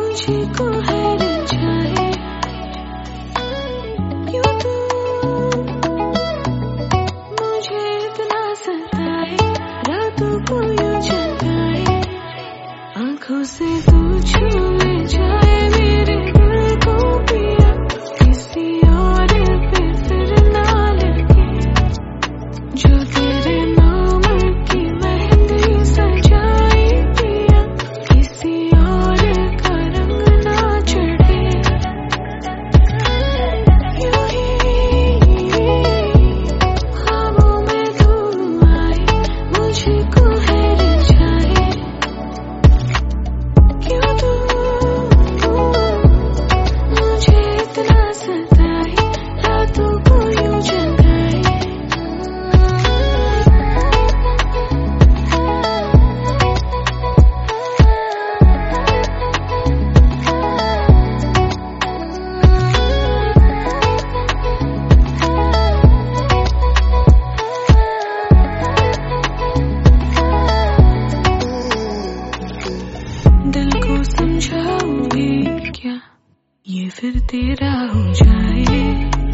मुझको है रचाए क्यों तू मुझे इतना सताए, रातों को यूं जगाए, आंखों से तू छुए जाए मेरे दिल को पिया, किसी और पे फिर ना लगे, जो तेरे नाम की मेहंदी सजाई पिया, किसी और का रंग ना चढ़े। यूं ही ख्वाबों में तू आए, मुझको है रचाए क्यों तू मुझे इतना सताए, रातों को यूं जगाए। दिल को समझाऊंगी क्या ये फिर तेरा हो जाए।